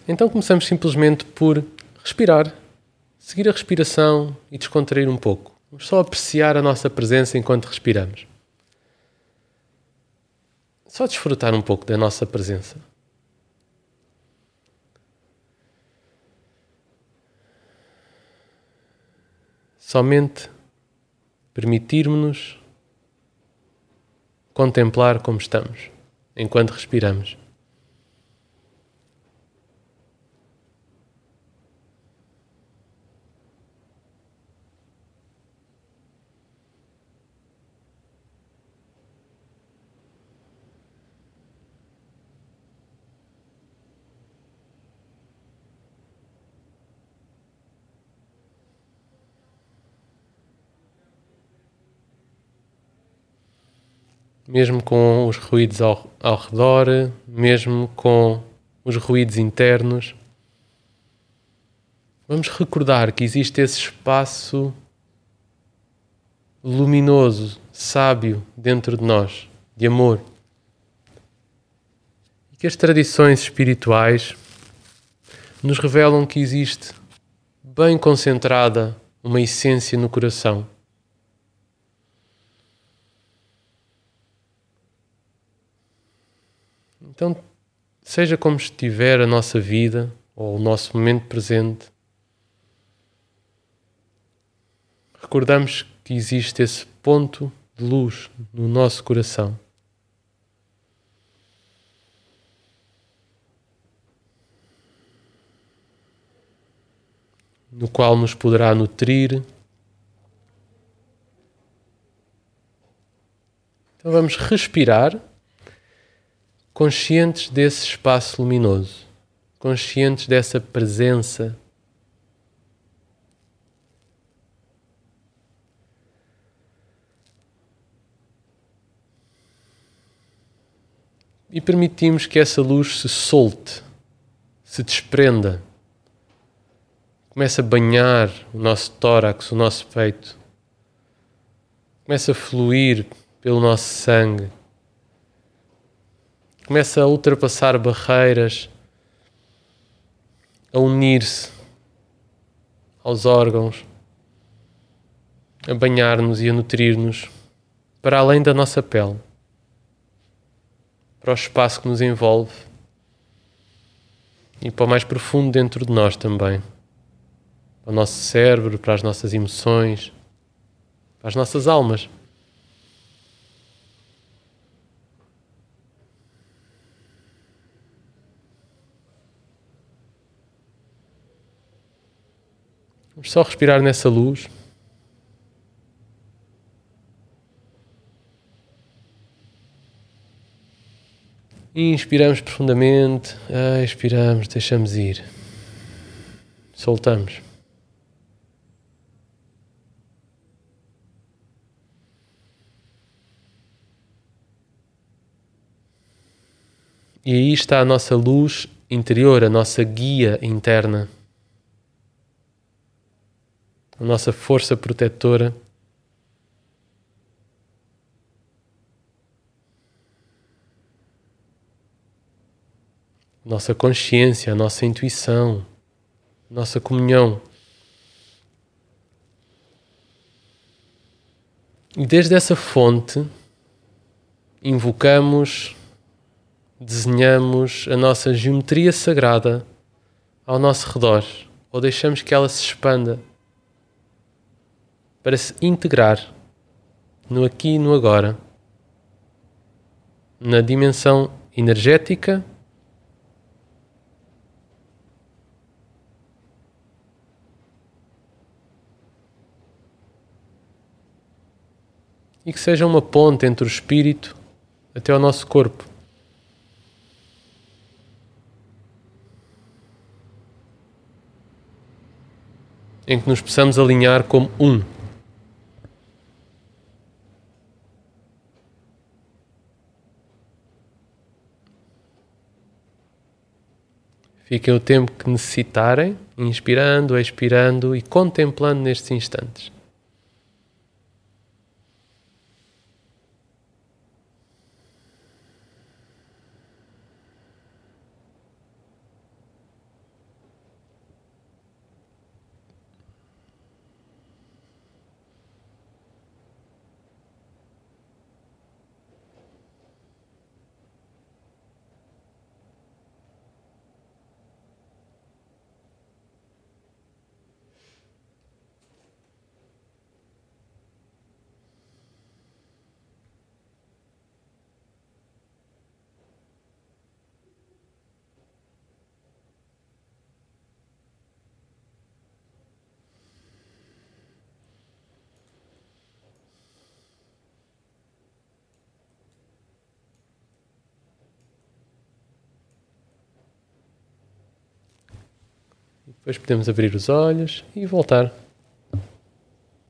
Então começamos simplesmente por respirar, seguir a respiração e descontrair um pouco. Vamos só apreciar a nossa presença enquanto respiramos. Só desfrutar um pouco da nossa presença. Somente permitirmos-nos contemplar como estamos, enquanto respiramos. Mesmo com os ruídos ao redor, mesmo com os ruídos internos, vamos recordar que existe esse espaço luminoso, sábio dentro de nós, de amor. E que as tradições espirituais nos revelam que existe bem concentrada uma essência no coração. Então, seja como estiver a nossa vida ou o nosso momento presente, recordamos que existe esse ponto de luz no nosso coração, no qual nos poderá nutrir. Então vamos respirar, conscientes desse espaço luminoso, conscientes dessa presença. E permitimos que essa luz se solte, se desprenda, comece a banhar o nosso tórax, o nosso peito, comece a fluir pelo nosso sangue, começa a ultrapassar barreiras, a unir-se aos órgãos, a banhar-nos e a nutrir-nos para além da nossa pele, para o espaço que nos envolve e para o mais profundo dentro de nós também, para o nosso cérebro, para as nossas emoções, para as nossas almas. Vamos só respirar nessa luz. Inspiramos profundamente, expiramos, deixamos ir. Soltamos. E aí está a nossa luz interior, a nossa guia interna, a nossa força protetora. Nossa consciência, a nossa intuição, nossa comunhão. E desde essa fonte invocamos, desenhamos a nossa geometria sagrada ao nosso redor, ou deixamos que ela se expanda para se integrar no aqui e no agora, na dimensão energética e que seja uma ponte entre o espírito até o nosso corpo. Em que nos possamos alinhar como um. Fiquem o tempo que necessitarem, inspirando, expirando e contemplando nestes instantes. Depois podemos abrir os olhos e voltar